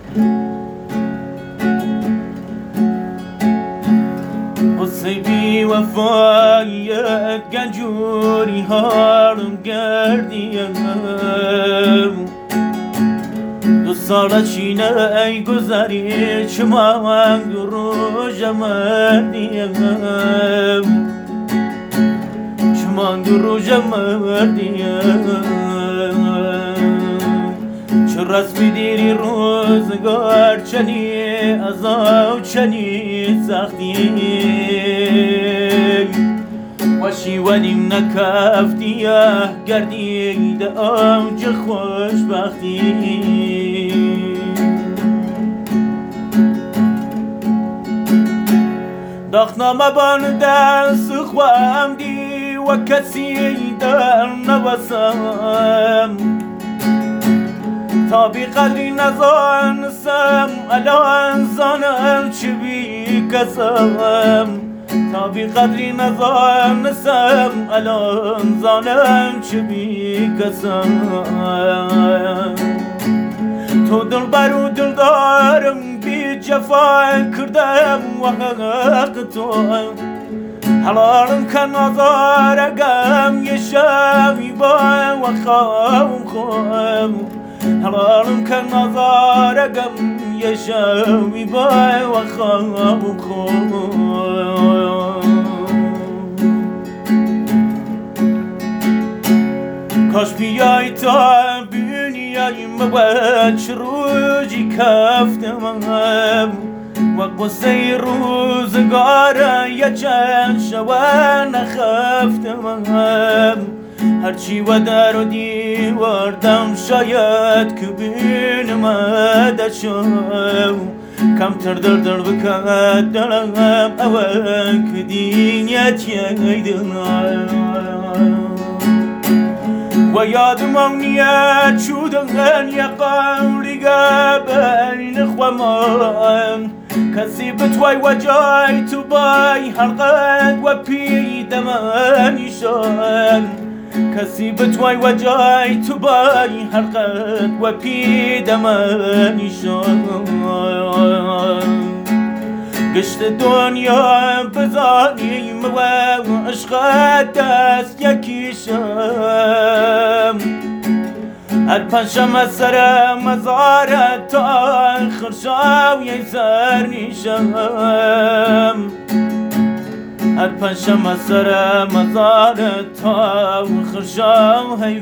قصه بی وفایت گنجوری هارم گردیم دو سال چینه ای گذری چمان دو روز مردیم چمان دو روز مردیم چه رسمی دیری روزگار چنی عذاب چنی سختی وشی ولیم نکفتیه گردید اوج خوشبختی داخنامه بان دست خوام دی و کسی در نوسم تا بی قدری نزانستم الان زانم چی بی کسم تا بی قدری نزانستم الان زانم چی بی کسم تو دل برو دل دارم بی جفا کردم و حق تو حلالم کن آزارگم یه شبی با و خوام حلالم کن آزارگم یه شبی با و خوام کاش بیایی تا بینیاییم و چه روزی کفتم و قصه روزگاره یه چند شوه نخفتم هرچی و در و دیواردم شاید که بینم شو کمتر در بکد دلم اوه که دینیت ییدن و یادم نیت شدن یه قولی بین خوامان کسی بتوی و جای تو بای حلقت و پیدمانیشان کسی بتوی و جای تو بای حلقت و پیدمانیشان گشت دنیا بزانیم و عشقت دست یکیشم هر پنجشنبه سر مزارت تا آخر شب یه سر نیشم هر پنجشنبه سر مزارت تا آخر شب